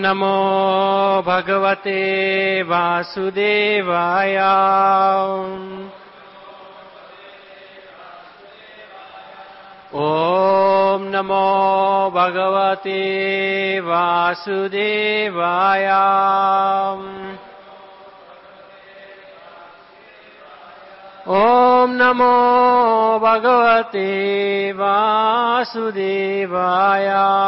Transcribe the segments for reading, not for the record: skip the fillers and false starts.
नमो भगवते वासुदेवाय। ॐ नमो भगवते वासुदेवाय। ॐ नमो भगवते वासुदेवाय।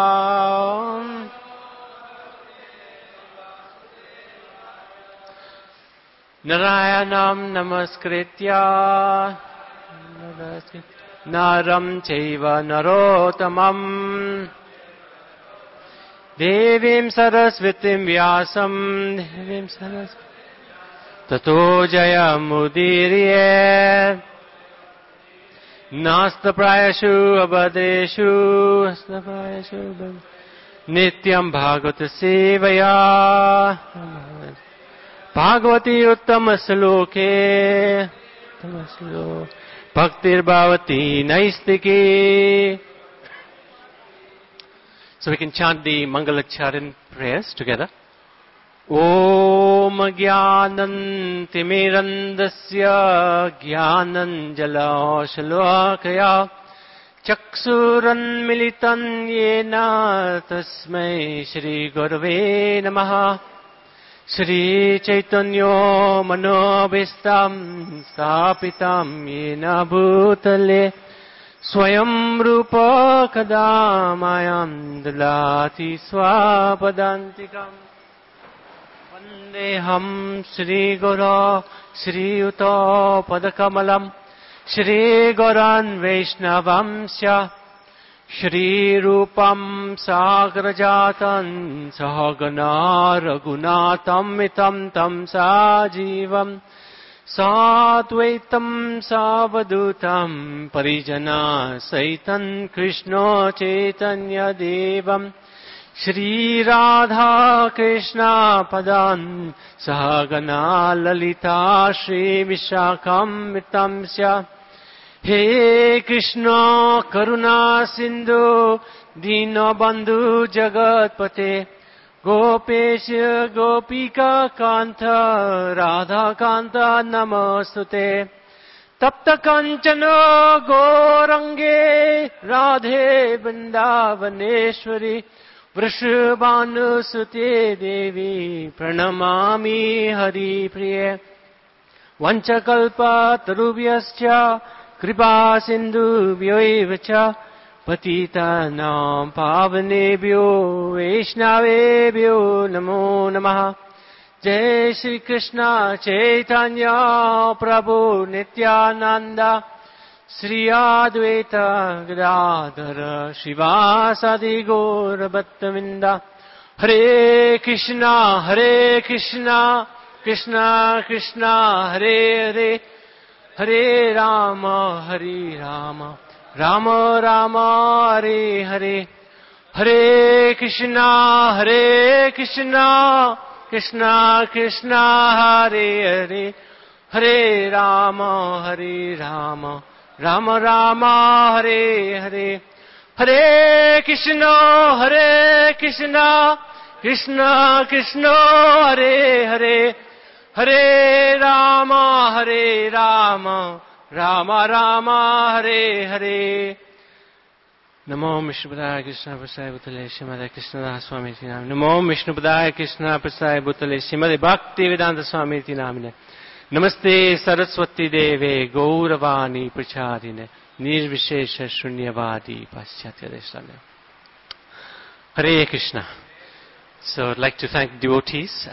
नारायणं नमस्कृत्य नरं चैव नरोत्तमम् देवीं सरस्वतीं व्यासं ततो जयमुदीरयेत्। नास्त्यप्रायेषु अबद्धेषु नित्यं भागवत सेवया भागवती उत्तम श्लोके भक्तिर्भवती नैष्टिकी. So we can chant the Mangalacharan prayers together. Om Jnanantimirandasya Jnananjaloshalakaya Chaksuranmilitan Yena Tasmai Shri Gurave Namaha. Shri Chaitanya Manobhistam Stapitam Yena Bhutale Swayam Rupa Kadamayam Dalati Swapadantikam Vandeham Shri Guru Shri Yuta Padakamalam Shri Goran Vaishnavamsya Shri Rupam Sagrajatan Sahagana Raghunatam Mitam Tam Sajivam Sadvaitam Savadutam Parijana Saitan Krishna Chaitanya Devam Shri Radha Krishna Padan Sahagana Lalita Shri Vishakam Mitamsya. He Krishna Karuna Sindhu Dinabandhu Jagatpate Gopesha Gopika Kanta Radha Kanta Namastute Tapta Kanchana Gorange Radhe Vrindavaneshwari Vrishabhanusute Devi Pranamami Hari Priye Vanchakalpa Tarubhyascha Kripa Sindhu Vyoivacha Patitanam Pavanebhyo Vaishnavebhyo Namo Namaha. Jai Shri Krishna Chaitanya Prabhu Nityananda Sri Advaita Gadadhara Shivasadi Gaura Bhattavinda. Hare Krishna Krishna Krishna Hare Hare Hare Rama Rama Rama Hare Hare. Hare Krishna Krishna Krishna Hare Hare Hare Rama Rama Rama Hare Hare. Hare Krishna Krishna Krishna Hare Hare Hare Rama Rama Rama Hare Hare. Namo Vishnupadaya Krishna Prasaya Bhutale Srimade Krishna Swami Ti Namine. Namo Vishnupadaya Krishna Prasaya Bhutale Srimade Bhakti Vedanta Swami Ti Namine. Namaste Saraswati Deve Gauravani Prachadine Nirvishesha Shunyavadi Paschatya Deshane. Hare Krishna. So I'd like to thank devotees.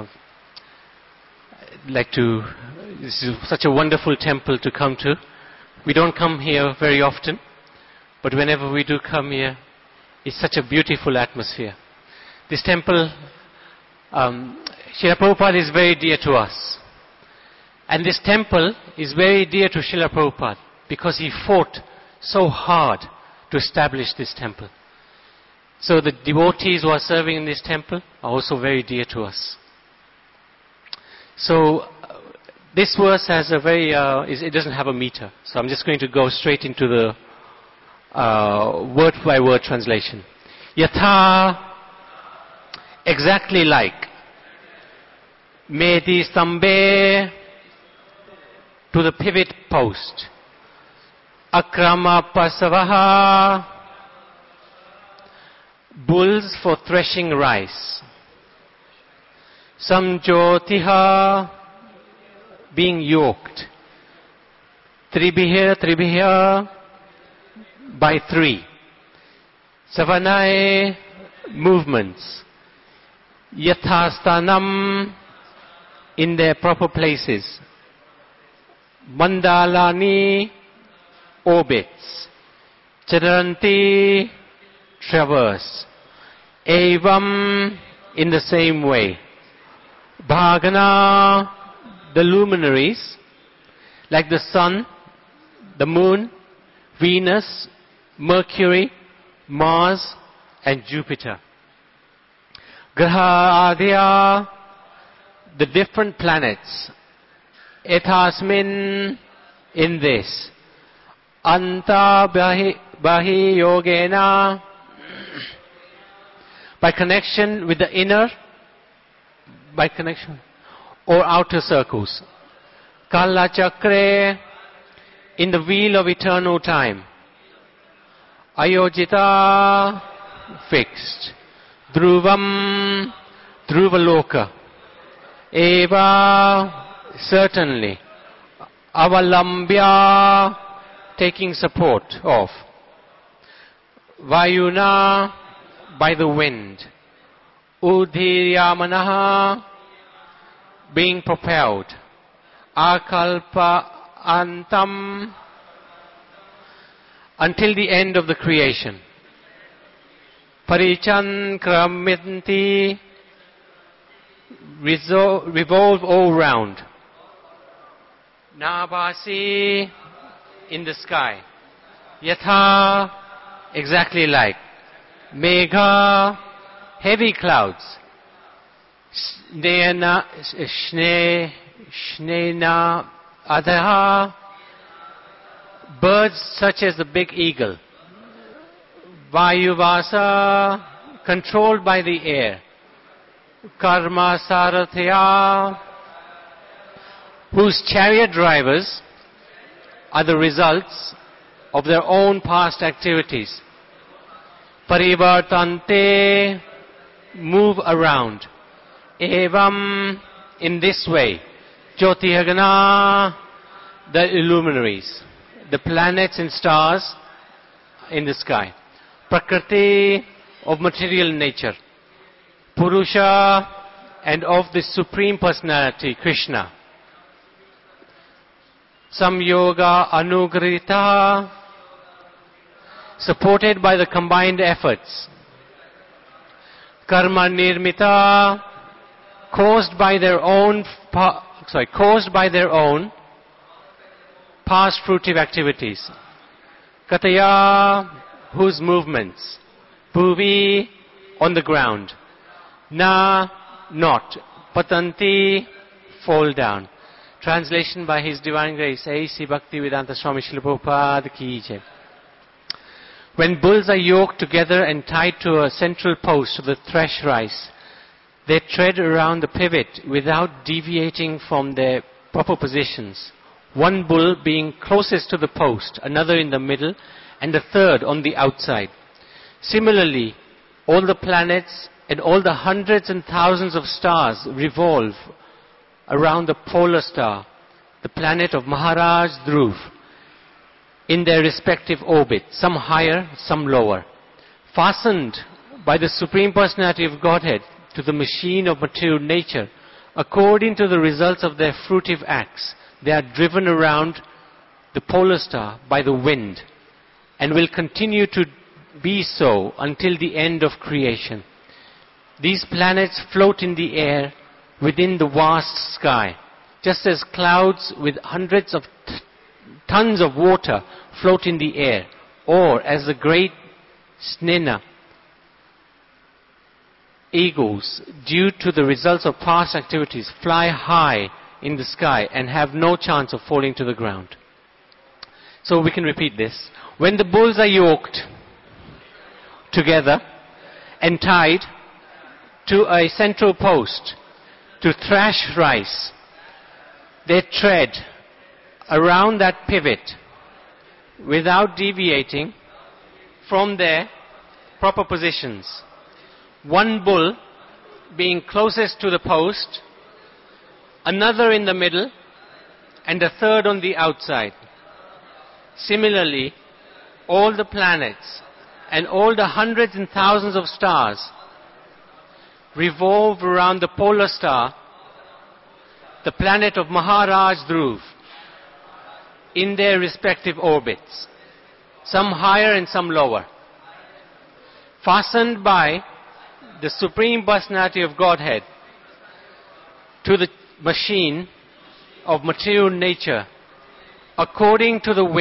This is such a wonderful temple to come to. We don't come here very often, but whenever we do come here, it's such a beautiful atmosphere. This temple, Srila Prabhupada is very dear to us. And this temple is very dear to Srila Prabhupada because he fought so hard to establish this temple. So the devotees who are serving in this temple are also very dear to us. So this verse has a very, it doesn't have a meter. So I'm just going to go straight into the word by word translation. Yatha exactly like. Meti Stambe to the pivot post. Akrama Pasavaha, bulls for threshing rice. Samjotiha, being yoked. Tribhiya, by three. Savanae, movements. Yathastanam, in their proper places. Mandalani, orbits. Charanti, traverse. Evam, in the same way. Bhagana, the luminaries, like the sun, the moon, Venus, Mercury, Mars, and Jupiter. Graha Adya, the different planets. Ethasmin, in this. Anta Bahi Yogena, by connection with the inner, by connection, or outer circles. Kala Chakre, in the wheel of eternal time. Ayojita, fixed. Dhruvam, Dhruvaloka. Eva, certainly. Avalambya, taking support of. Vayuna, by the wind. Udhiryamanaha, being propelled. Akalpa antam, until the end of the creation. Parichan kraminti, revolve all round. Nabhasi, in the sky. Yatha, exactly like. Megha, heavy clouds. Shnena adaha, birds such as the big eagle. Vayuvasa, controlled by the air. Karma Sarathya, whose chariot drivers are the results of their own past activities. Parivartante, move around. Evam, in this way. Jyotihagana, the luminaries, the planets and stars in the sky. Prakriti, of material nature. Purusha, and of the Supreme Personality, Krishna. Samyoga Anugrita, supported by the combined efforts. Karma Nirmita, caused by their own past fruitive activities. Kataya, whose movements. Bhuvi, on the ground. Na, not. Patanti, fall down. Translation by His Divine Grace, A.C. Bhaktivedanta Swami Srila Prabhupada Ki Jai. When bulls are yoked together and tied to a central post of the thresh rice, they tread around the pivot without deviating from their proper positions. One bull being closest to the post, another in the middle, and a third on the outside. Similarly, all the planets and all the hundreds and thousands of stars revolve around the polar star, the planet of Maharaj Dhruv, in their respective orbits, some higher, some lower. Fastened by the Supreme Personality of Godhead to the machine of material nature, according to the results of their fruitive acts, they are driven around the polar star by the wind, and will continue to be so until the end of creation. These planets float in the air within the vast sky, just as clouds with hundreds of tons of water float in the air, or as the great Snena eagles, due to the results of past activities, fly high in the sky and have no chance of falling to the ground. So we can repeat this. When the bulls are yoked together and tied to a central post to thrash rice, they tread around that pivot without deviating from their proper positions. One bull being closest to the post, another in the middle, and a third on the outside. Similarly, all the planets and all the hundreds and thousands of stars revolve around the polar star, the planet of Maharaj Dhruv, in their respective orbits, some higher and some lower, fastened by the Supreme Personality of Godhead to the machine of material nature, according to the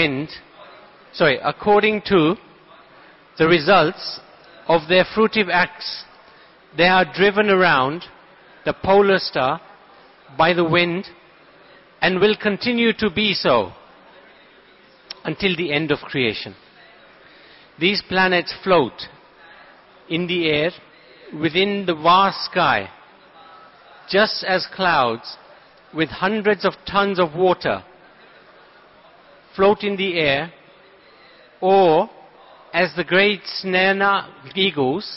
results of their fruitive acts. They are driven around the polar star by the wind and will continue to be so until the end of creation. These planets float in the air within the vast sky, just as clouds with hundreds of tons of water float in the air, or as the great Snehana eagles,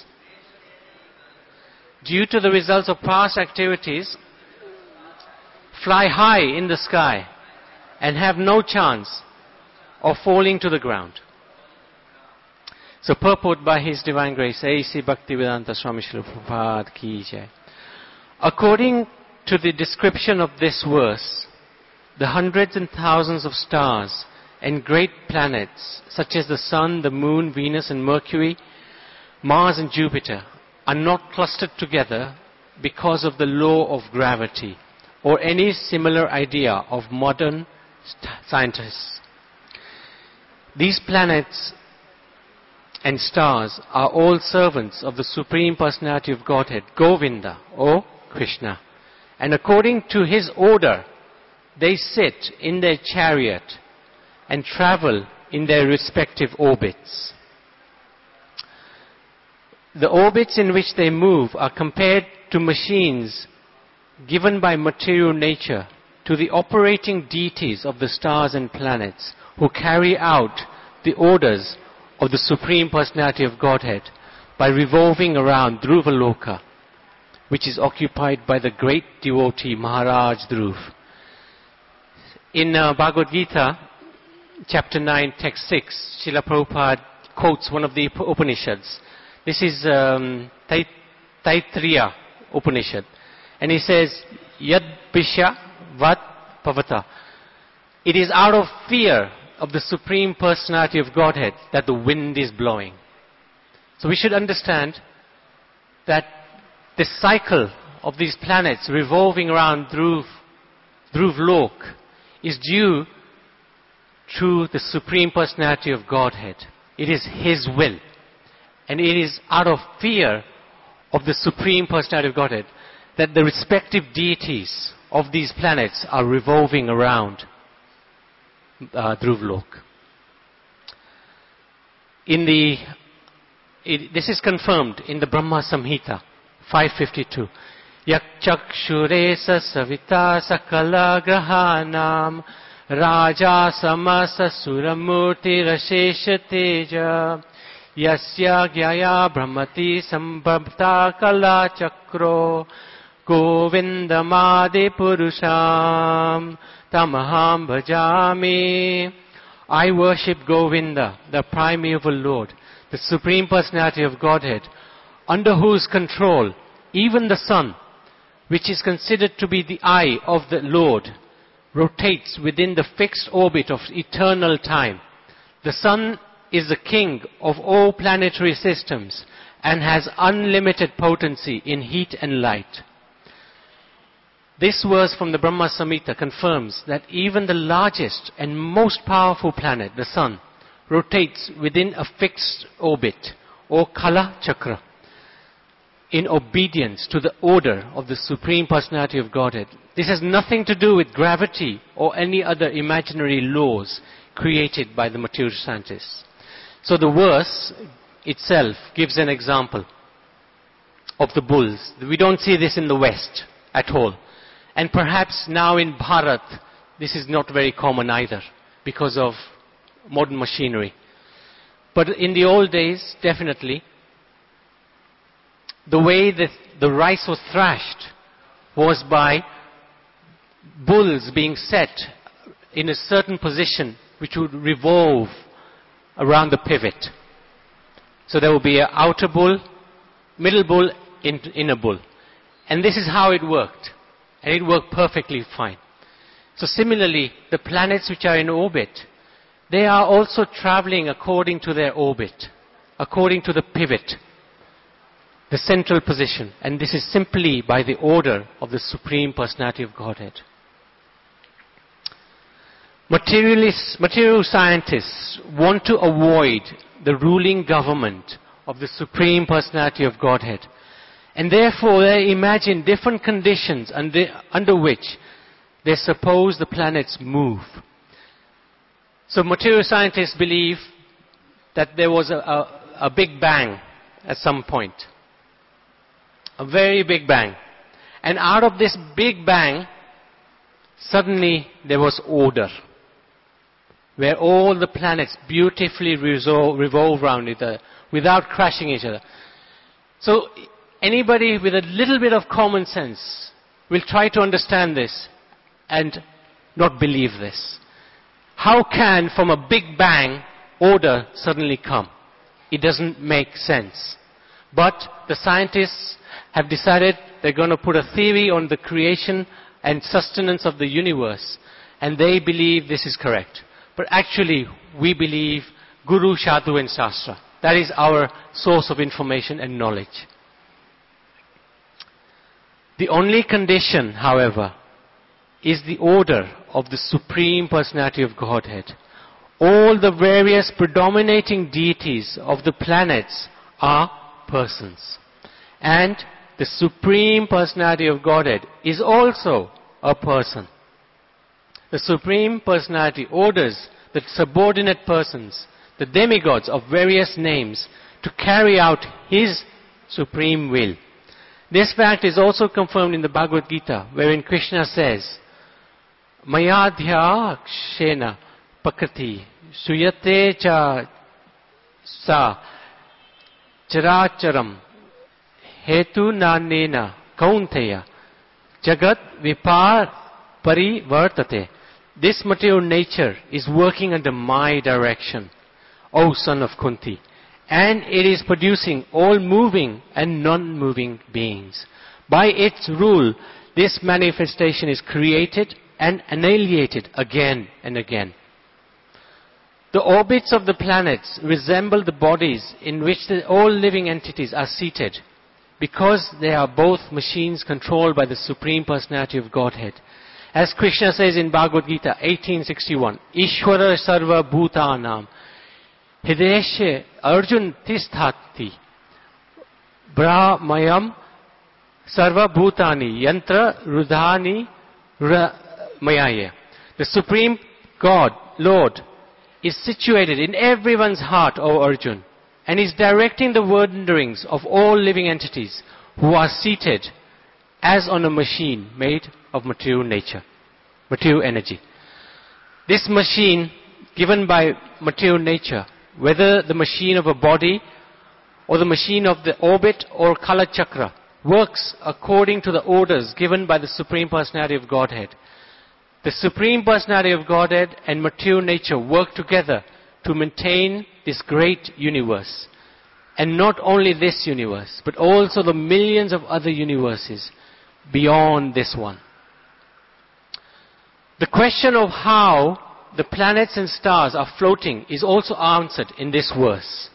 due to the results of past activities, fly high in the sky and have no chance of falling to the ground. So purport by His Divine Grace, A.C. Bhaktivedanta Swami Srila Prabhupada Ki Jai. According to the description of this verse, the hundreds and thousands of stars and great planets, such as the Sun, the Moon, Venus and Mercury, Mars and Jupiter, are not clustered together because of the law of gravity or any similar idea of modern scientists. These planets and stars are all servants of the Supreme Personality of Godhead, Govinda, or Krishna. And according to His order, they sit in their chariot and travel in their respective orbits. The orbits in which they move are compared to machines given by material nature to the operating deities of the stars and planets, who carry out the orders of the Supreme Personality of Godhead by revolving around Dhruvaloka, which is occupied by the great devotee Maharaj Dhruv. In Bhagavad Gita, chapter 9, text 6, Srila Prabhupada quotes one of the Upanishads. This is Taittiriya Upanishad. And he says, Yad Pisha Vat Pavata. It is out of fear of the Supreme Personality of Godhead that the wind is blowing. So we should understand that this cycle of these planets revolving around Dhruvlok is due to the Supreme Personality of Godhead. It is His will. And it is out of fear of the Supreme Personality of Godhead that the respective deities of these planets are revolving around Dhruvlok. This is confirmed in the Brahma Samhita 552. Yak chakshuresa savita sakala grahanam raja samasa suramurti rashesha teja yasya gyaya brahmati sambhavta kala chakro govindamadi purusham tamaham bhajami. I worship Govinda, the primeval Lord, the Supreme Personality of Godhead, under whose control even the sun, which is considered to be the eye of the Lord, rotates within the fixed orbit of eternal time. The sun is the king of all planetary systems and has unlimited potency in heat and light. This verse from the Brahma Samhita confirms that even the largest and most powerful planet, the sun, rotates within a fixed orbit, or Kala Chakra, in obedience to the order of the Supreme Personality of Godhead. This has nothing to do with gravity or any other imaginary laws created by the material scientists. So the verse itself gives an example. of the bulls. We don't see this in the West at all. And perhaps now in Bharat, this is not very common either because of modern machinery. But in the old days, definitely, the way that the rice was thrashed was by bulls being set in a certain position which would revolve around the pivot. So there will be an outer bull, middle bull, inner bull. And this is how it worked. And it worked perfectly fine. So similarly, the planets which are in orbit, they are also traveling according to their orbit, according to the pivot, the central position. And this is simply by the order of the Supreme Personality of Godhead. Material scientists want to avoid the ruling government of the Supreme Personality of Godhead. And therefore they imagine different conditions under which they suppose the planets move. So material scientists believe that there was a big bang at some point. A very big bang. And out of this big bang, suddenly there was order, where all the planets beautifully revolve around each other without crashing each other. So anybody with a little bit of common sense will try to understand this and not believe this. How can from a big bang order suddenly come? It doesn't make sense. But the scientists have decided they're going to put a theory on the creation and sustenance of the universe, and they believe this is correct. But actually, we believe Guru, Sadhu and Shastra. That is our source of information and knowledge. The only condition, however, is the order of the Supreme Personality of Godhead. All the various predominating deities of the planets are persons. And the Supreme Personality of Godhead is also a person. The Supreme Personality orders the subordinate persons, the demigods of various names, to carry out His supreme will. This fact is also confirmed in the Bhagavad Gita, wherein Krishna says, Mayadhya kshena pakriti suyate cha sa characharam hetu nanena kaunteya jagat vipar parivartate. This material nature is working under my direction, O son of Kunti, and it is producing all moving and non-moving beings. By its rule, this manifestation is created and annihilated again and again. The orbits of the planets resemble the bodies in which all living entities are seated, because they are both machines controlled by the Supreme Personality of Godhead. As Krishna says in Bhagavad Gita 18:61, Ishvara sarva bhutanam hideshe arjun tisthati brahmayam sarva bhutani yantra rudhani mayaya. The Supreme God, Lord, is situated in everyone's heart, O Arjun, and is directing the wanderings of all living entities who are seated as on a machine made of material nature, material energy. This machine given by material nature, whether the machine of a body or the machine of the orbit or Kala Chakra, works according to the orders given by the Supreme Personality of Godhead. The Supreme Personality of Godhead and material nature work together to maintain this great universe. And not only this universe, but also the millions of other universes beyond this one. The question of how the planets and stars are floating is also answered in this verse.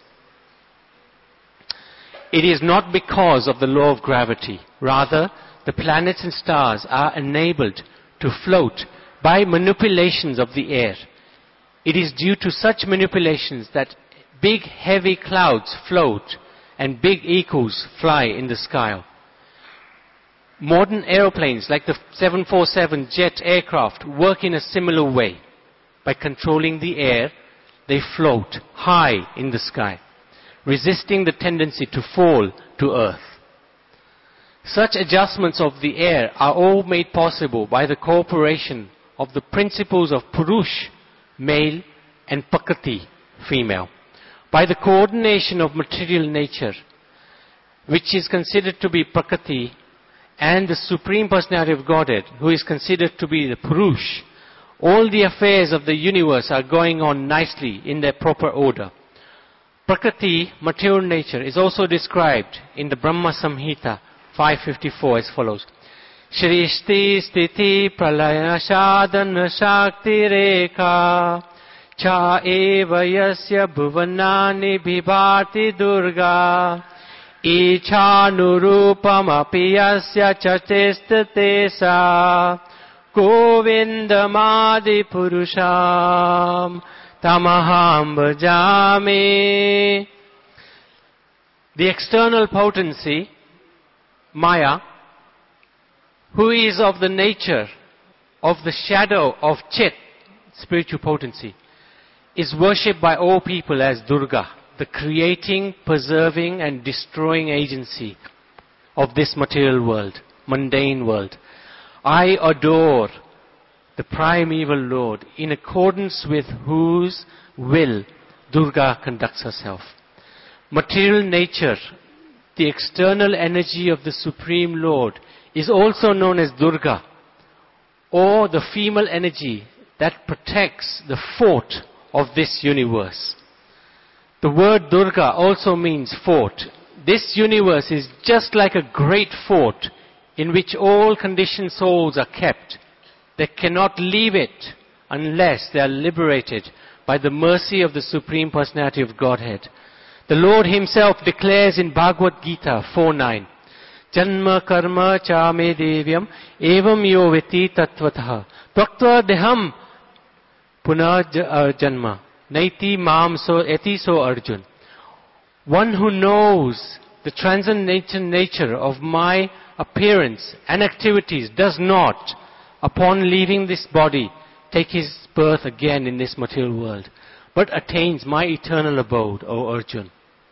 It is not because of the law of gravity. Rather, the planets and stars are enabled to float by manipulations of the air. It is due to such manipulations that big heavy clouds float and big eagles fly in the sky. Modern aeroplanes like the 747 jet aircraft work in a similar way. By controlling the air, they float high in the sky, resisting the tendency to fall to earth. Such adjustments of the air are all made possible by the cooperation of the principles of Purush, male, and Prakriti, female. By the coordination of material nature, which is considered to be Prakriti, and the Supreme Personality of Godhead, who is considered to be the Purush, all the affairs of the universe are going on nicely in their proper order. Prakriti, material nature, is also described in the Brahma Samhita 554 as follows. Shrishti Sthiti Pralaya Sadhana Shakti Rekha Cha eva yasya bhuvanani bhibhati durga Ichanurupam api yasya chachestate sa Govindamadi purusham tamaham bhajami. The external potency, Maya, who is of the nature of the shadow of Chit, spiritual potency, is worshipped by all people as Durga, the creating, preserving and destroying agency of this material world, mundane world. I adore the primeval Lord, in accordance with whose will Durga conducts herself. Material nature, the external energy of the Supreme Lord, is also known as Durga, or the female energy that protects the fort of this universe. The word Durga also means fort. This universe is just like a great fort in which all conditioned souls are kept. They cannot leave it unless they are liberated by the mercy of the Supreme Personality of Godhead. The Lord Himself declares in Bhagavad Gita 4:9, Janma karma cha me devyam evam yo veti tatvatah tvaktva deham punah janma naiti mam so eti so Arjun. One who knows the transcendental nature of my appearance and activities does not, upon leaving this body, take his birth again in this material world, but attains my eternal abode, O Arjun.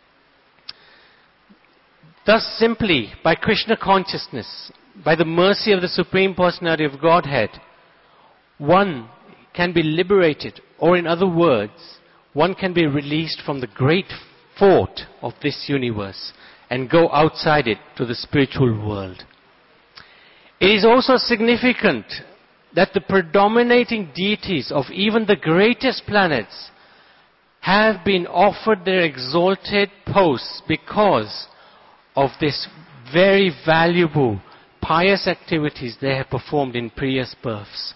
Thus simply, by Krishna consciousness, by the mercy of the Supreme Personality of Godhead, one can be liberated, or in other words, one can be released from the great fort of this universe and go outside it to the spiritual world. It is also significant that the predominating deities of even the greatest planets have been offered their exalted posts because of this very valuable pious activities they have performed in previous births.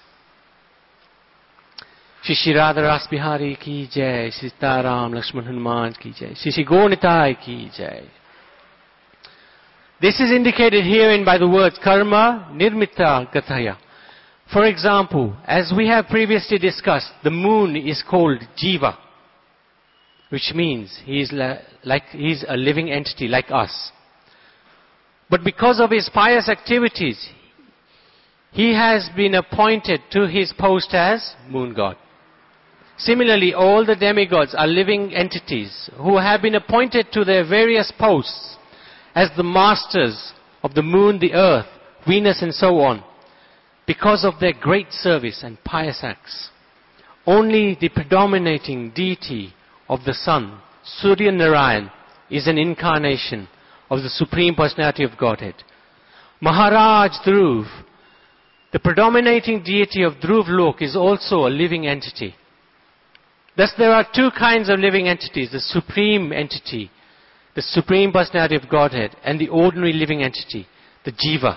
Shri Shri Radha Ras Bihari ki jai, Shri Sitaram Lakshman Hanuman ki jai, Shri Shri Gaunitai ki jai. This is indicated herein by the words karma nirmita gataya. For example, as we have previously discussed, the moon is called Jiva, which means he is a living entity like us. But because of his pious activities, he has been appointed to his post as moon god. Similarly, all the demigods are living entities who have been appointed to their various posts as the masters of the moon, the earth, Venus and so on, because of their great service and pious acts. Only the predominating deity of the sun, Surya Narayan, is an incarnation of the Supreme Personality of Godhead. Maharaj Dhruv, the predominating deity of Dhruv Lok, is also a living entity. Thus there are two kinds of living entities, the supreme entity, the Supreme Personality of Godhead, and the ordinary living entity, the Jiva,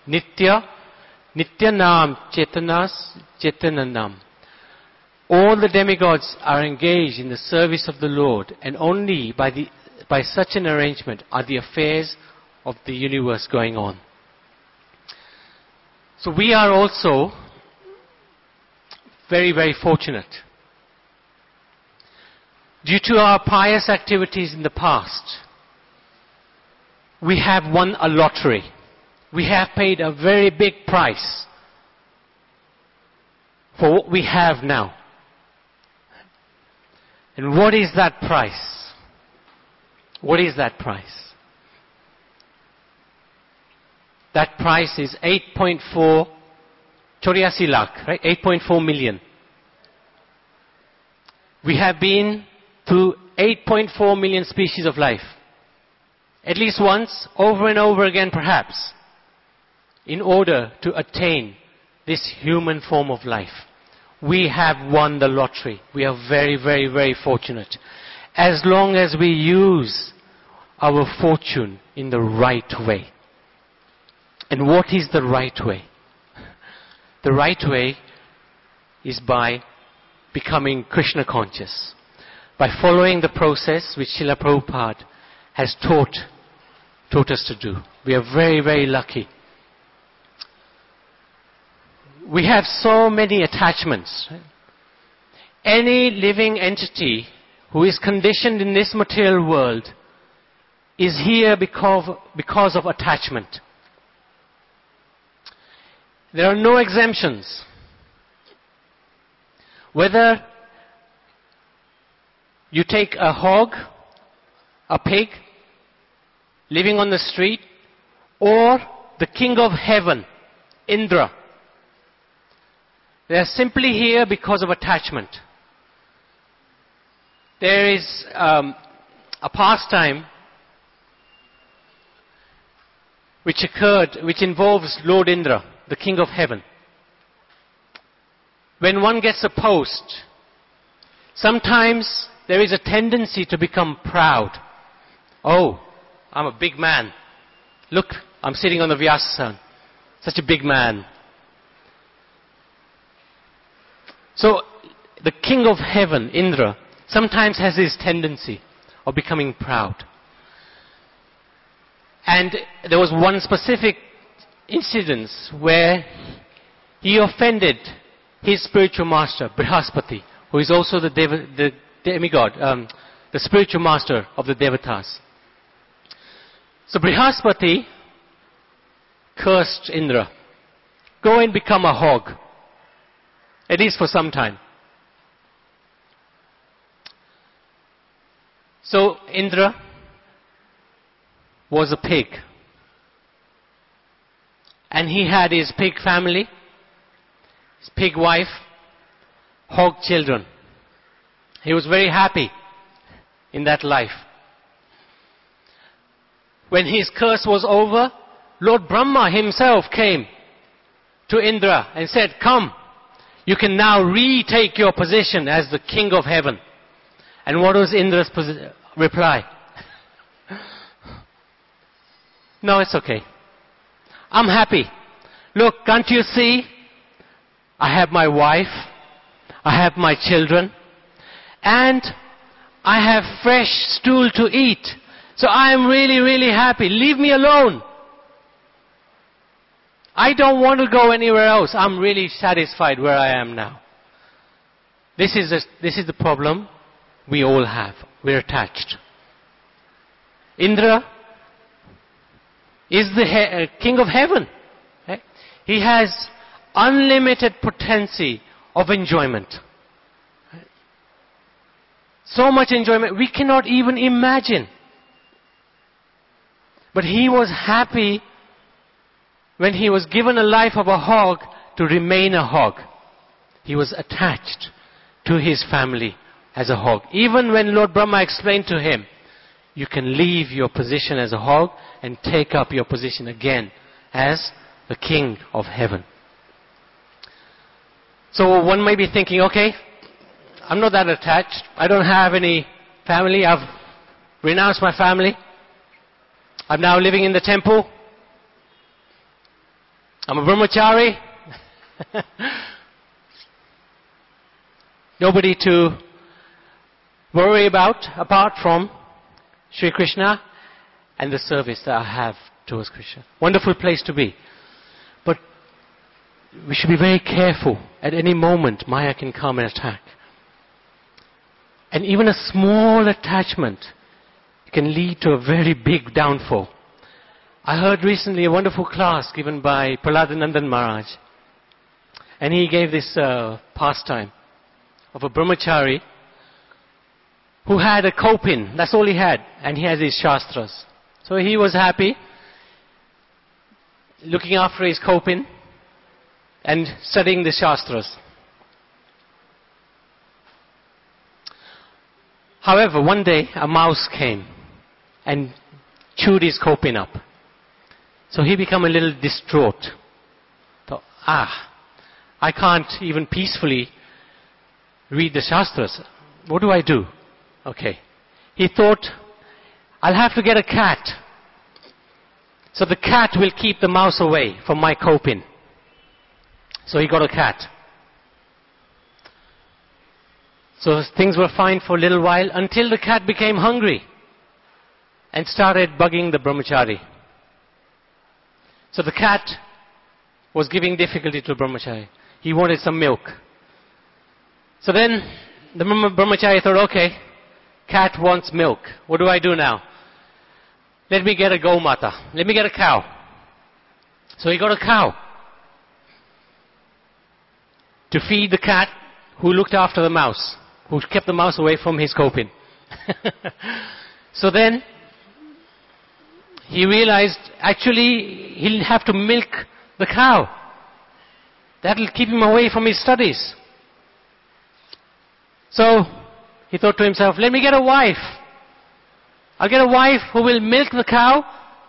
Nityanam Chetananam. All the demigods are engaged in the service of the Lord, and only by such an arrangement are the affairs of the universe going on. So we are also very, very fortunate. Due to our pious activities in the past, we have won a lottery. We have paid a very big price for what we have now. And what is that price? What is that price? that price is 8.4 84 lakh, right? 8.4 million. We have been through 8.4 million species of life. At least once, over and over again perhaps, in order to attain this human form of life. We have won the lottery. We are very, very, very fortunate. As long as we use our fortune in the right way. And what is the right way? The right way is by becoming Krishna conscious. By following the process which Srila Prabhupada has taught us to do. We are very, very lucky. We have so many attachments. Any living entity who is conditioned in this material world is here because of attachment. There are no exemptions. Whether you take a hog, a pig, living on the street, or the king of heaven, Indra. They are simply here because of attachment. There is a pastime which involves Lord Indra, the king of heaven. When one gets a post, sometimes there is a tendency to become proud. Oh, I'm a big man. Look, I'm sitting on the Vyasasan. Such a big man. So, the king of heaven, Indra, sometimes has this tendency of becoming proud. And there was one specific incident where he offended his spiritual master, Brihaspati, who is also the demigod, the spiritual master of the Devatas. So Brihaspati cursed Indra. Go and become a hog. At least for some time. So Indra was a pig. And he had his pig family, his pig wife, hog children. He was very happy in that life. When his curse was over, Lord Brahma himself came to Indra and said, come, you can now retake your position as the king of heaven. And what was Indra's reply? No, it's okay. I'm happy. Look, can't you see? I have my wife, I have my children, and I have fresh stool to eat. So I am really, really happy. Leave me alone. I don't want to go anywhere else. I'm really satisfied where I am now. This is the problem we all have. We're attached. Indra is the king of heaven. Right? He has unlimited potency of enjoyment. Right? So much enjoyment we cannot even imagine. But he was happy when he was given a life of a hog to remain a hog. He was attached to his family as a hog. Even when Lord Brahma explained to him, you can leave your position as a hog and take up your position again as the king of heaven. So one may be thinking, okay, I'm not that attached. I don't have any family. I've renounced my family. I'm now living in the temple. I'm a brahmachari. Nobody to worry about apart from Sri Krishna and the service that I have towards Krishna. Wonderful place to be. But we should be very careful. At any moment, Maya can come and attack. And even a small attachment can lead to a very big downfall. I heard recently a wonderful class given by Prahladanandan Maharaj. And he gave this pastime of a brahmachari who had a kopin. That's all he had. And he has his shastras. So he was happy. looking after his kopin and studying the Shastras. However, one day a mouse came and chewed his kopin up. So he became a little distraught. Thought, I can't even peacefully read the Shastras. What do I do? Okay. He thought, I'll have to get a cat. So the cat will keep the mouse away from my kopin. So he got a cat. So things were fine for a little while until the cat became hungry and started bugging the brahmachari. So the cat was giving difficulty to brahmachari. He wanted some milk. So then the brahmachari thought, okay, cat wants milk. What do I do now? Let me get a gomata. Let me get a cow. So he got a cow to feed the cat who looked after the mouse, who kept the mouse away from his kopin. So then he realized actually he'll have to milk the cow. That'll keep him away from his studies. So he thought to himself, let me get a wife. I'll get a wife who will milk the cow,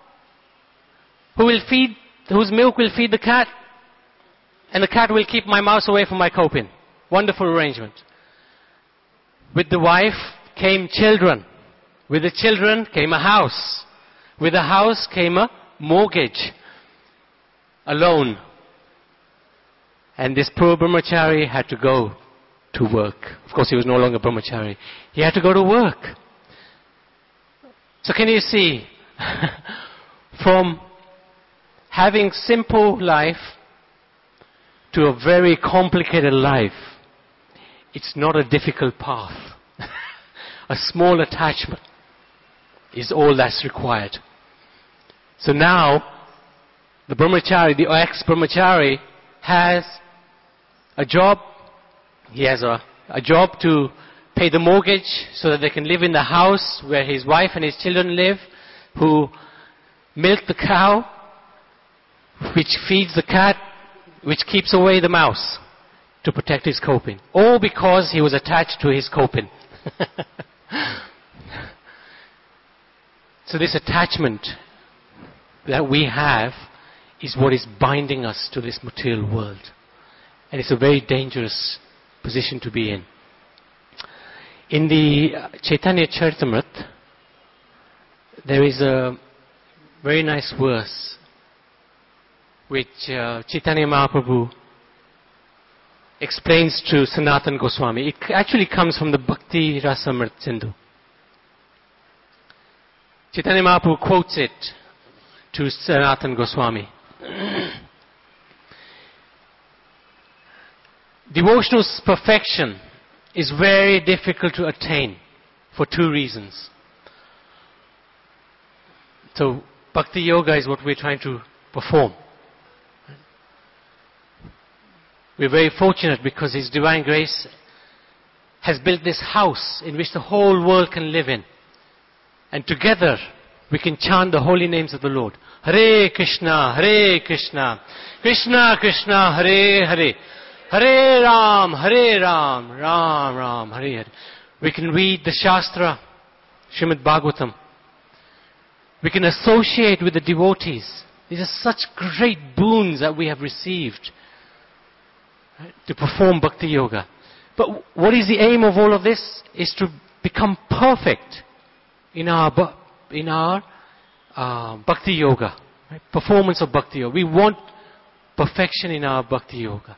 whose milk will feed the cat, and the cat will keep my mouse away from my kopin. Wonderful arrangement. With the wife came children. With the children came a house. With the house came a mortgage, a loan. And this poor brahmachari had to go to work. Of course, he was no longer brahmachari. He had to go to work. So can you see, from having simple life to a very complicated life, it's not a difficult path. A small attachment is all that's required. So now, the brahmachari, the ex-brahmachari, has a job. He has a job to pay the mortgage so that they can live in the house where his wife and his children live, who milk the cow, which feeds the cat, which keeps away the mouse to protect his kopin. All because he was attached to his kopin. So this attachment that we have is what is binding us to this material world. And it's a very dangerous position to be in. In the Chaitanya Charitamrita, there is a very nice verse which Chaitanya Mahaprabhu explains to Sanatana Goswami. It actually comes from the Bhakti Rasamrita Sindhu. Chaitanya Mahaprabhu quotes it to Sanatana Goswami. Devotional perfection is very difficult to attain for two reasons. So, Bhakti Yoga is what we're trying to perform. We're very fortunate because His Divine Grace has built this house in which the whole world can live in. And together we can chant the holy names of the Lord. Hare Krishna, Krishna Krishna, Hare Hare. Hare Ram, Ram Ram, Hare Hare. We can read the Shastra, Srimad Bhagavatam. We can associate with the devotees. These are such great boons that we have received to perform Bhakti Yoga. But what is the aim of all of this? Is to become perfect in our Bhakti Yoga. Right? Performance of Bhakti Yoga. We want perfection in our Bhakti Yoga.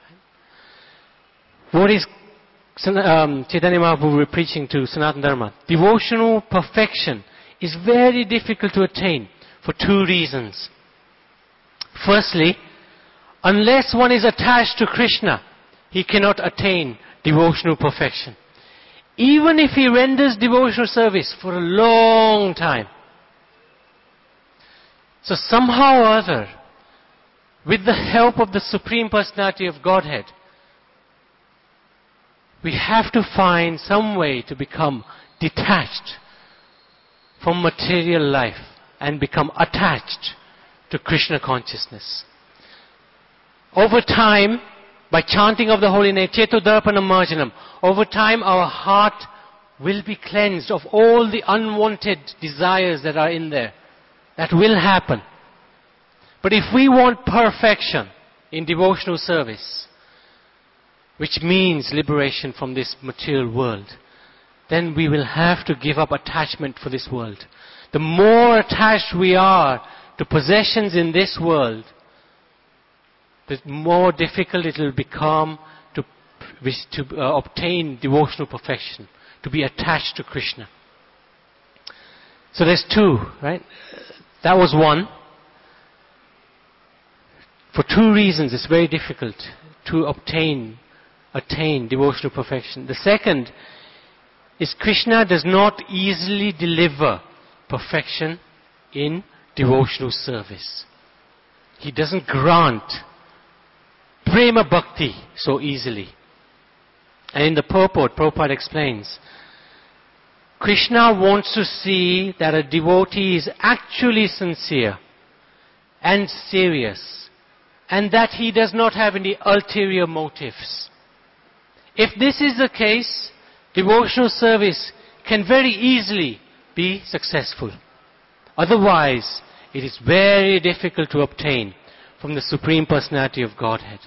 What is Chaitanya Mahaprabhu preaching to Sanatana Dharma? Devotional perfection is very difficult to attain for two reasons. Firstly, unless one is attached to Krishna, he cannot attain devotional perfection. Even if he renders devotional service for a long time. So somehow or other, with the help of the Supreme Personality of Godhead, we have to find some way to become detached from material life and become attached to Krishna consciousness. Over time, by chanting of the holy name, Chetodarpana Marjanam, over time our heart will be cleansed of all the unwanted desires that are in there. That will happen. But if we want perfection in devotional service, which means liberation from this material world, then we will have to give up attachment for this world. The more attached we are to possessions in this world, the more difficult it will become to obtain devotional perfection, to be attached to Krishna. So there's two, right? That was one. For two reasons it's very difficult to attain devotional perfection. The second is Krishna does not easily deliver perfection in devotional service. He doesn't grant prema bhakti so easily. And in the purport, Prabhupada explains, Krishna wants to see that a devotee is actually sincere and serious, and that he does not have any ulterior motives. If this is the case, devotional service can very easily be successful. Otherwise, it is very difficult to obtain from the Supreme Personality of Godhead.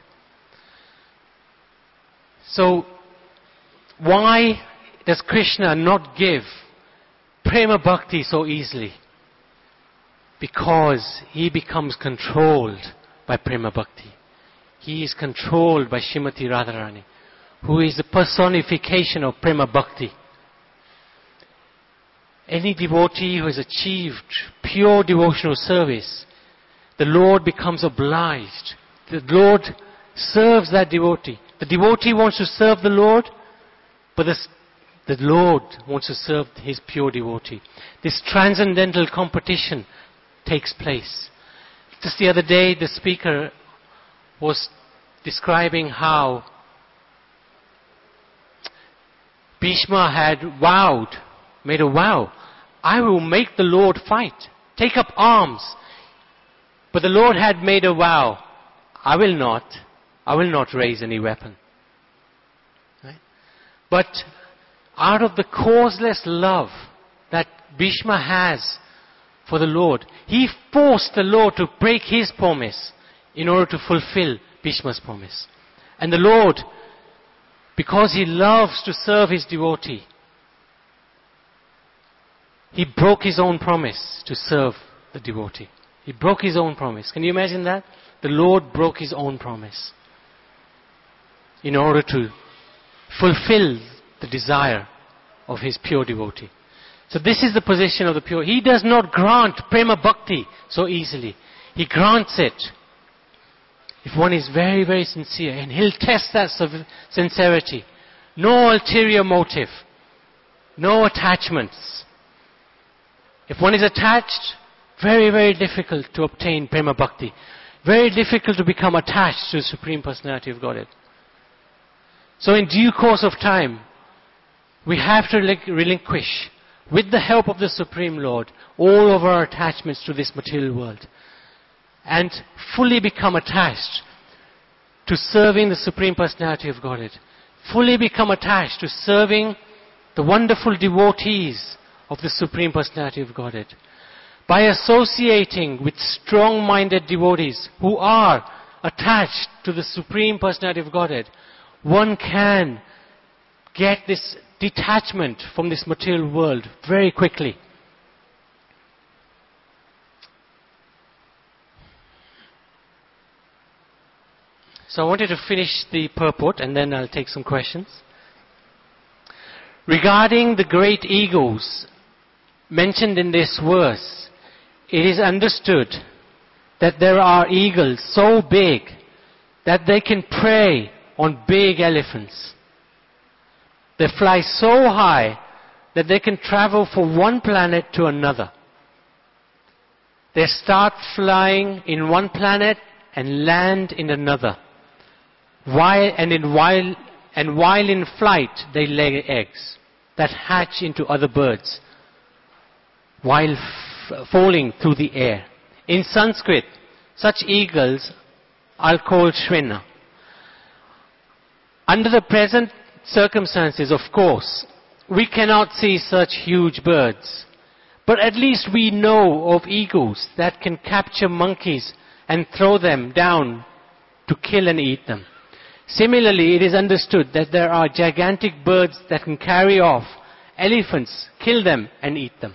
So, why does Krishna not give prema bhakti so easily? Because he becomes controlled by prema bhakti. He is controlled by Srimati Radharani, who is the personification of prema bhakti. Any devotee who has achieved pure devotional service, the Lord becomes obliged. The Lord serves that devotee. The devotee wants to serve the Lord, but the Lord wants to serve his pure devotee. This transcendental competition takes place. Just the other day, the speaker was describing how Bhishma had made a vow. I will make the Lord fight, take up arms. But the Lord had made a vow. I will not raise any weapon. Right? But out of the causeless love that Bhishma has for the Lord, he forced the Lord to break his promise in order to fulfill Bhishma's promise. And the Lord, because he loves to serve his devotee, he broke his own promise to serve the devotee. He broke his own promise. Can you imagine that? The Lord broke his own promise in order to fulfill the desire of his pure devotee. So this is the position of the pure. He does not grant prema bhakti so easily. He grants it if one is very, very sincere, and he'll test that sincerity. No ulterior motive. No attachments. If one is attached, very, very difficult to obtain prema bhakti. Very difficult to become attached to the Supreme Personality of Godhead. So in due course of time, we have to relinquish, with the help of the Supreme Lord, all of our attachments to this material world, and fully become attached to serving the Supreme Personality of Godhead. Fully become attached to serving the wonderful devotees of the Supreme Personality of Godhead. By associating with strong-minded devotees who are attached to the Supreme Personality of Godhead, one can get this detachment from this material world very quickly. So I wanted to finish the purport and then I'll take some questions. Regarding the great egos mentioned in this verse, it is understood that there are eagles so big that they can prey on big elephants. They fly so high that they can travel from one planet to another. They start flying in one planet and land in another. While in flight, they lay eggs that hatch into other birds while falling through the air. In Sanskrit, such eagles are called Shrina. Under the present circumstances, of course, we cannot see such huge birds. But at least we know of eagles that can capture monkeys and throw them down to kill and eat them. Similarly, it is understood that there are gigantic birds that can carry off elephants, kill them and eat them.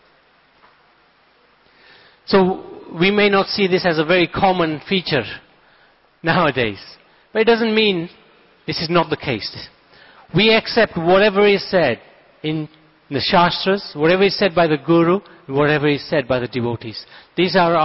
So we may not see this as a very common feature nowadays. But it doesn't mean this is not the case. We accept whatever is said in the Shastras, whatever is said by the Guru, whatever is said by the devotees. These are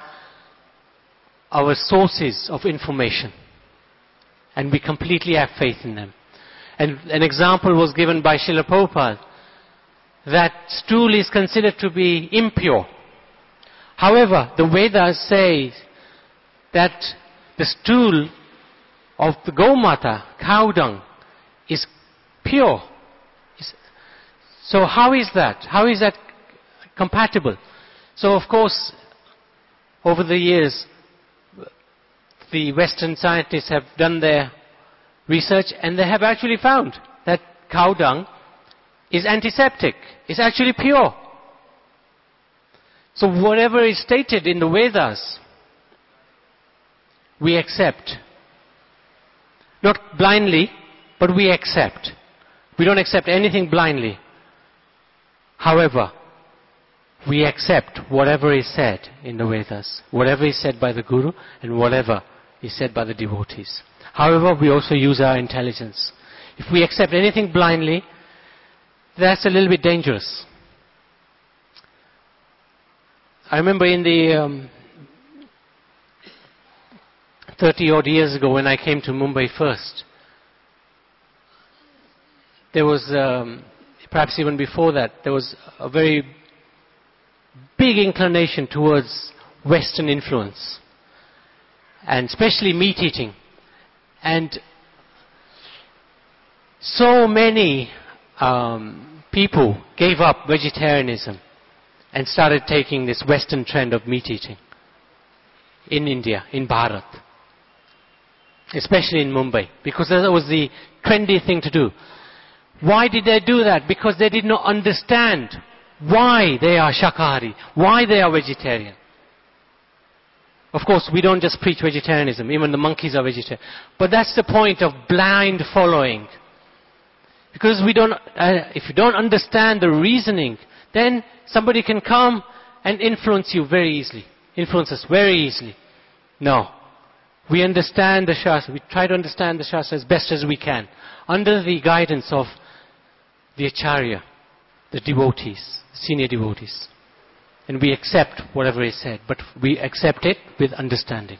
our sources of information. And we completely have faith in them. And an example was given by Srila Prabhupada, that stool is considered to be impure. However, the Vedas say that the stool of the Gomata, cow dung, is pure. So how is that? How is that compatible? So of course, over the years, the Western scientists have done their research and they have actually found that cow dung is antiseptic. It's actually pure. So whatever is stated in the Vedas, we accept. Not blindly, but we accept. We don't accept anything blindly. However, we accept whatever is said in the Vedas, whatever is said by the Guru, and whatever is said by the devotees. However, we also use our intelligence. If we accept anything blindly, that's a little bit dangerous. I remember in the 30 odd years ago when I came to Mumbai first, there was, perhaps even before that, there was a very big inclination towards Western influence, and especially meat eating. And so many people gave up vegetarianism and started taking this Western trend of meat eating in India, in Bharat, especially in Mumbai, because that was the trendy thing to do. Why did they do that? Because they did not understand why they are Shakahari, why they are vegetarian. Of course, we don't just preach vegetarianism, even the monkeys are vegetarian. But that's the point of blind following. Because if you don't understand the reasoning, then somebody can come and influence you very easily. Influence us very easily. No. We understand the Shastra. We try to understand the Shastra as best as we can. Under the guidance of the Acharya, the devotees, senior devotees. And we accept whatever is said. But we accept it with understanding.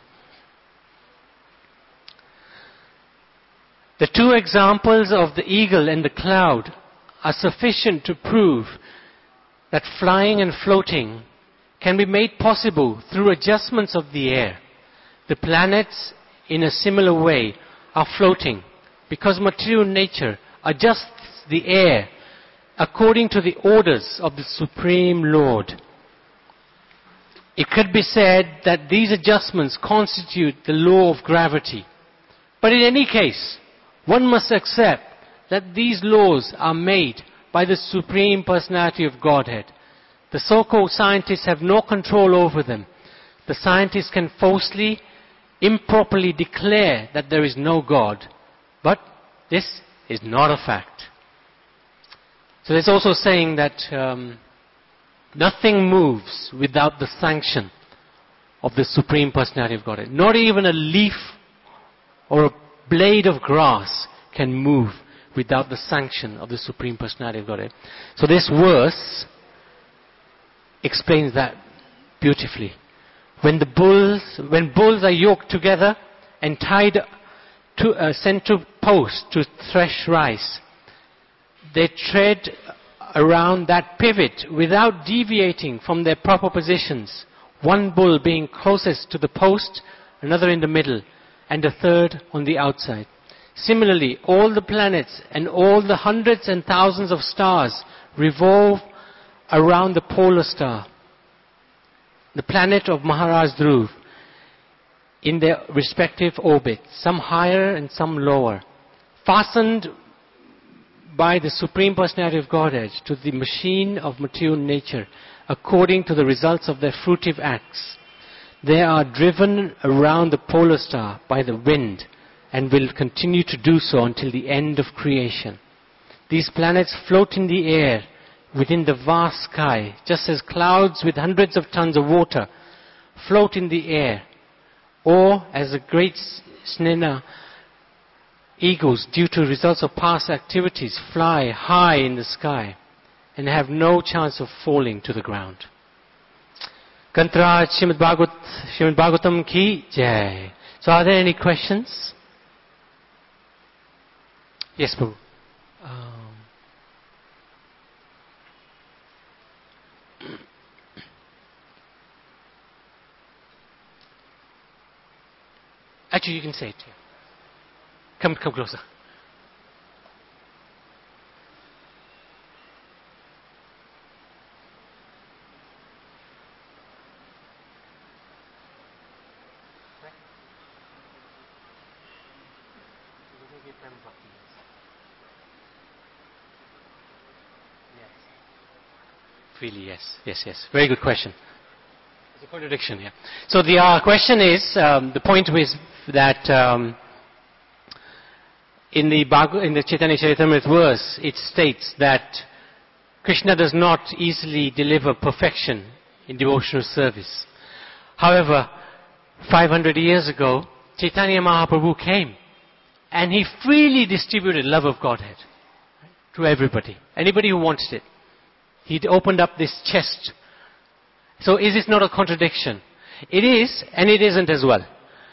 The two examples of the eagle and the cloud are sufficient to prove that flying and floating can be made possible through adjustments of the air. The planets, in a similar way, are floating because material nature adjusts the air according to the orders of the Supreme Lord. It could be said that these adjustments constitute the law of gravity. But in any case, one must accept that these laws are made by the Supreme Personality of Godhead. The so-called scientists have no control over them. The scientists can falsely, improperly declare that there is no God. But this is not a fact. So there's also saying that nothing moves without the sanction of the Supreme Personality of Godhead. Not even a leaf or a blade of grass can move without the sanction of the Supreme Personality of Godhead. So this verse explains that beautifully. When bulls are yoked together and tied to a central post to thresh rice, they tread around that pivot without deviating from their proper positions. One bull being closest to the post, another in the middle, and a third on the outside. Similarly, all the planets and all the hundreds and thousands of stars revolve around the polar star. the planet of Maharaj Dhruv in their respective orbits, some higher and some lower, fastened by the Supreme Personality of Godhead to the machine of material nature, according to the results of their fruitive acts. They are driven around the polar star by the wind and will continue to do so until the end of creation. These planets float in the air within the vast sky, just as clouds with hundreds of tons of water float in the air, or as the great Snena eagles, due to results of past activities, fly high in the sky and have no chance of falling to the ground. Kantraj Srimad Bhagavatam ki jai. So are there any questions? Yes, Prabhu. Actually, you can say it. Yeah. Come closer. Freely, yes. Very good question. It's a contradiction here. So the question is, the point is that in the Chaitanya Charitamrita verse, it states that Krishna does not easily deliver perfection in devotional service. However, 500 years ago, Chaitanya Mahaprabhu came and he freely distributed love of Godhead to everybody, anybody who wanted it. He'd opened up this chest. So is this not a contradiction? It is, and it isn't as well.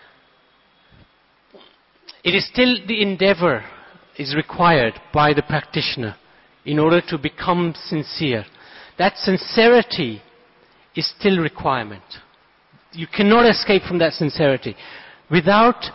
It is still the endeavor is required by the practitioner in order to become sincere. That sincerity is still requirement. You cannot escape from that sincerity. Without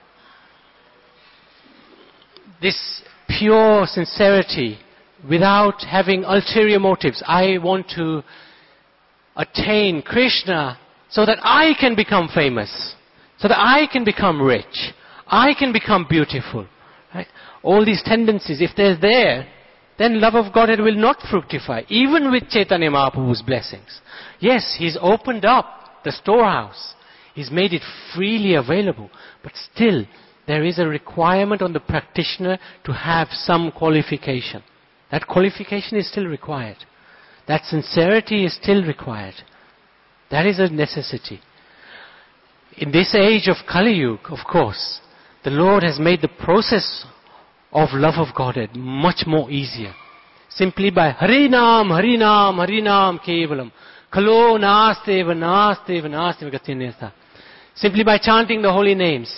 this pure sincerity, without having ulterior motives, I want to attain Krishna so that I can become famous, so that I can become rich, I can become beautiful. Right? All these tendencies, if they're there, then love of Godhead will not fructify, even with Chaitanya Mahaprabhu's blessings. Yes, He's opened up the storehouse. He's made it freely available. But still, there is a requirement on the practitioner to have some qualification. That qualification is still required. That sincerity is still required. That is a necessity. In this age of Kali Yuga, of course, the Lord has made the process of love of Godhead much more easier. Simply by Harinam, Harinam, Harinam Kevalam. Kalo Nasteva, Nasteva, Nasteva Gatinetha. Simply by chanting the holy names,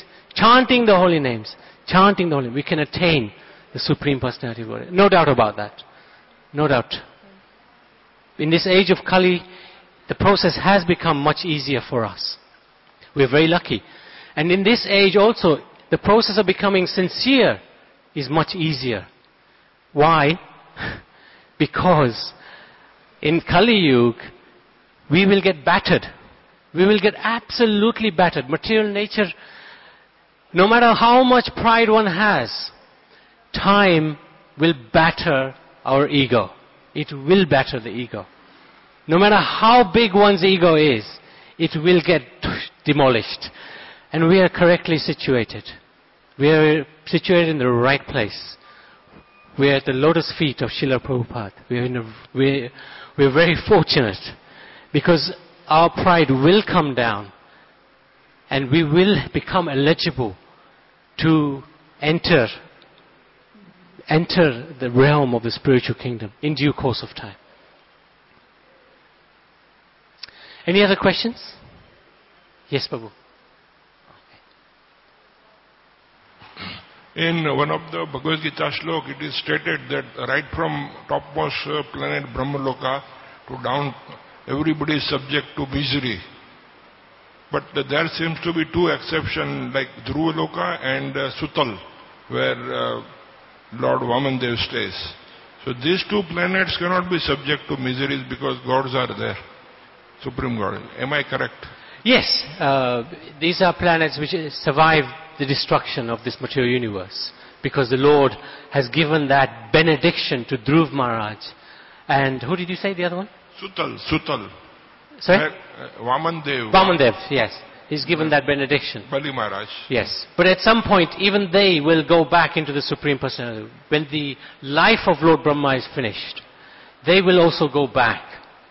we can attain the Supreme Personality of Godhead. No doubt about that. No doubt. In this age of Kali, the process has become much easier for us. We're very lucky. And in this age also, the process of becoming sincere is much easier. Why? Because in Kali Yuga, we will get battered. We will get absolutely battered. Material nature, no matter how much pride one has, time will batter our ego. It will batter the ego. No matter how big one's ego is, it will get demolished. And we are correctly situated. We are situated in the right place. We are at the lotus feet of Srila Prabhupada. We are very fortunate because our pride will come down and we will become eligible to enter the realm of the spiritual kingdom in due course of time. Any other questions? Yes, Prabhu. In one of the Bhagavad Gita slok, it is stated that right from topmost planet Brahmaloka to down, everybody is subject to misery. But there seems to be two exceptions, like Dhruvaloka and Sutal, where Lord Vamandev stays. So these two planets cannot be subject to miseries because gods are there. Supreme God. Am I correct? Yes, these are planets which survive the destruction of this material universe, because the Lord has given that benediction to Dhruv Maharaj. And who did you say the other one? Sutal. Sorry? Vamandev. Vamandev, yes. He's given that benediction. Bali Maharaj. Yes. But at some point, even they will go back into the Supreme Personality. When the life of Lord Brahma is finished, they will also go back.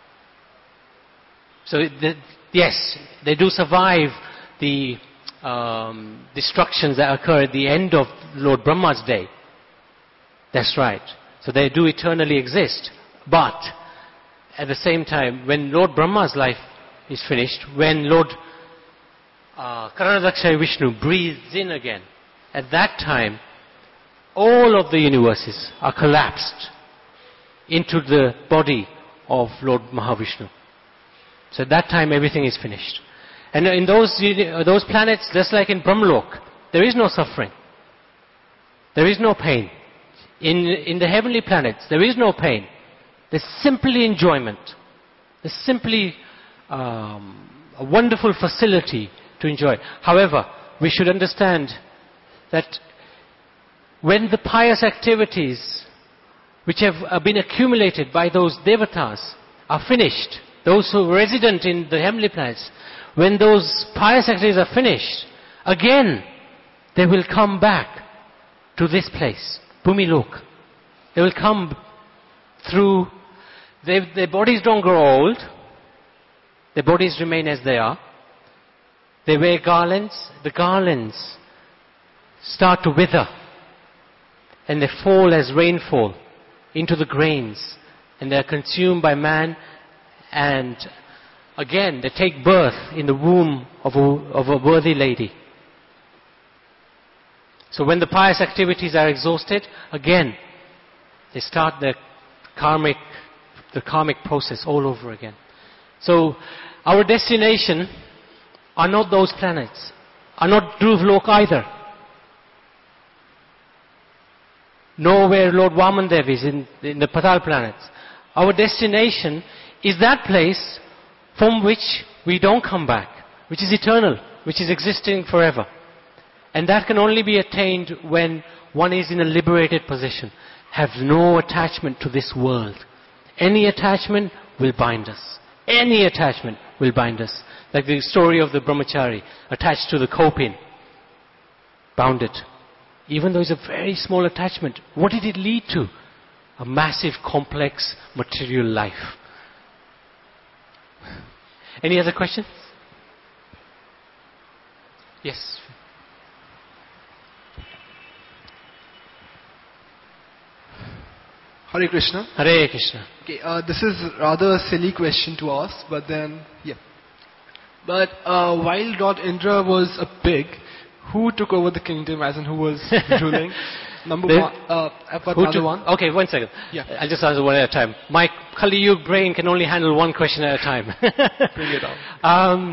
So, yes, they do survive the destructions that occur at the end of Lord Brahma's day. That's right. So they do eternally exist. But at the same time, when Lord Brahma's life is finished, when Lord Karanadakshayi Vishnu breathes in again, at that time, all of the universes are collapsed into the body of Lord Mahavishnu. So at that time, everything is finished. And in those planets, just like in Brahmalok, there is no suffering. There is no pain. In the heavenly planets, there is no pain. There's simply enjoyment. There's simply a wonderful facility to enjoy. However, we should understand that when the pious activities which have been accumulated by those devatas are finished, those who are resident in the heavenly planets, when those pious activities are finished, again they will come back to this place, Bhumilok. They will come through, their bodies don't grow old, their bodies remain as they are. They wear garlands, the garlands start to wither, and they fall as rainfall into the grains, and they are consumed by man, and again they take birth in the womb of a worthy lady. So when the pious activities are exhausted, again they start the karmic process all over again. So our destination are not those planets, are not Dhruv-lok either, nor where Lord Vamandev is in the Patal planets. Our destination is that place from which we don't come back, which is eternal, which is existing forever. And that can only be attained when one is in a liberated position, have no attachment to this world. Any attachment will bind us. Any attachment will bind us. Like the story of the brahmachari attached to the coping, bound it. Even though it's a very small attachment, what did it lead to? A massive, complex, material life. Any other questions? Yes. Hare Krishna. Hare Krishna. Okay, this is rather a silly question to ask, but then, yeah. But while Lord Indra was a pig, who took over the kingdom, as in who was ruling? Number one. I've got another one. Okay, 1 second. Yeah. I'll just answer one at a time. My Kali Yuga brain can only handle one question at a time. Bring it on.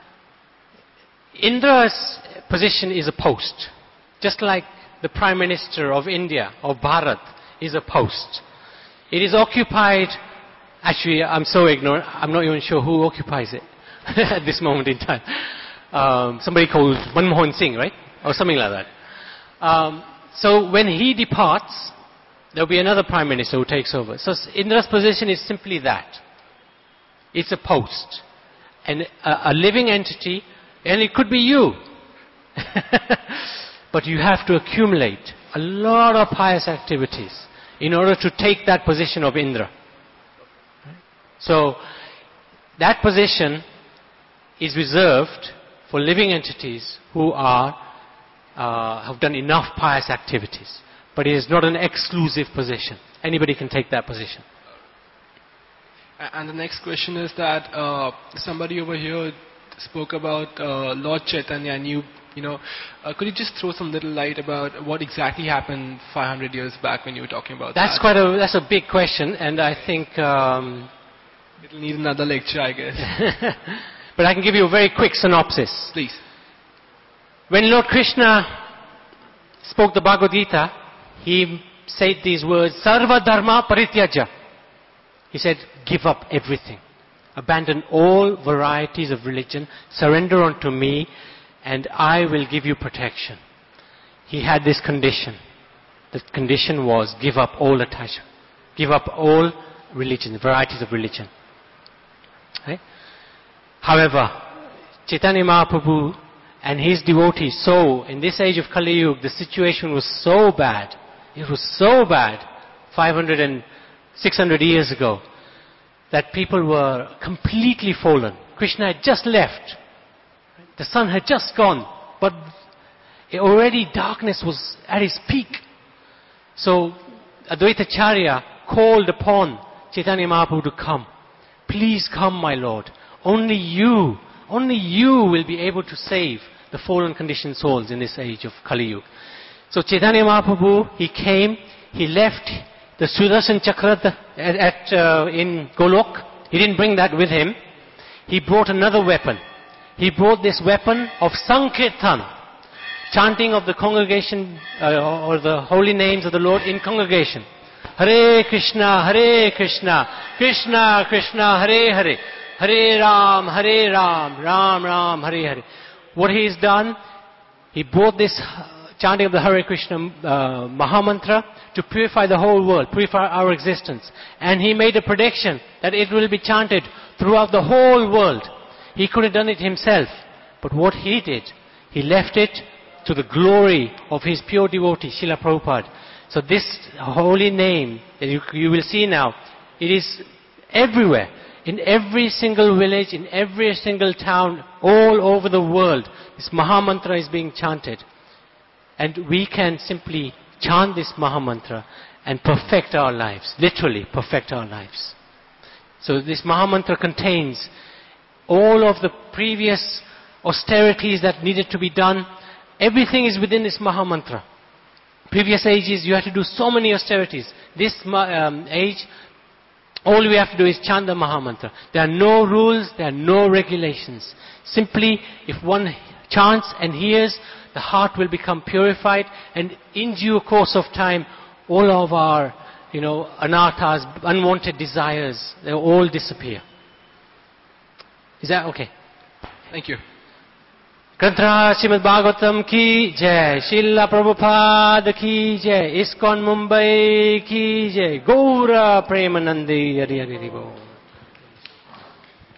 Indra's position is a post. Just like the Prime Minister of India, of Bharat, is a post. It is occupied, actually I'm so ignorant, I'm not even sure who occupies it at this moment in time. Somebody called Manmohan Singh, right? Or something like that. So when he departs, there will be another Prime Minister who takes over. So Indra's position is simply that. It's a post. And a living entity, and it could be you. But you have to accumulate a lot of pious activities in order to take that position of Indra. So that position is reserved for living entities who have done enough pious activities. But it is not an exclusive position. Anybody can take that position. And the next question is that somebody over here spoke about Lord Chaitanya, and you know, could you just throw some little light about what exactly happened 500 years back when you were talking about that? That's a big question, and I think it'll need another lecture, I guess. But I can give you a very quick synopsis. Please. When Lord Krishna spoke the Bhagavad Gita, he said these words, Sarva Dharma Parityaja. He said, give up everything. Abandon all varieties of religion, surrender unto me, and I will give you protection. He had this condition. The condition was give up all attachment. Give up all religion, varieties of religion. Right? However, Chaitanya Mahaprabhu and his devotees saw, in this age of Kali Yuga, the situation was so bad. It was so bad, 500 and 600 years ago, that people were completely fallen. Krishna had just left. The sun had just gone, but already darkness was at its peak. So Advaita Acharya called upon Chaitanya Mahaprabhu to come. Please come, my Lord. Only you will be able to save the fallen conditioned souls in this age of Kali Yuga. So Chaitanya Mahaprabhu, he came, he left the Sudarshan Chakra in Golok. He didn't bring that with him. He brought another weapon. He brought this weapon of Sankirtan, chanting of the congregation or the holy names of the Lord in congregation. Hare Krishna, Krishna Krishna, Hare Hare, Hare Ram, Ram Ram, Hare Hare. What he has done, he brought this chanting of the Hare Krishna Mahamantra to purify the whole world, purify our existence. And he made a prediction that it will be chanted throughout the whole world. He could have done it himself. But what he did, he left it to the glory of his pure devotee, Srila Prabhupada. So this holy name that you will see now, it is everywhere. In every single village, in every single town, all over the world, this Mahamantra is being chanted. And we can simply chant this Mahamantra and perfect our lives, literally perfect our lives. So this Mahamantra contains all of the previous austerities that needed to be done. Everything is within this Mahamantra. Previous ages, you had to do so many austerities. This age, all we have to do is chant the Mahamantra. There are no rules, there are no regulations. Simply, if one chants and hears, the heart will become purified, and in due course of time, all of our, anarthas, unwanted desires, they all disappear. Is that okay? Thank you. Granth Srimad Bhagavatam ki jai, Srila Prabhupada ki jai, ISKCON Mumbai ki jai, Gaura Premanandi Hari Hari Bol.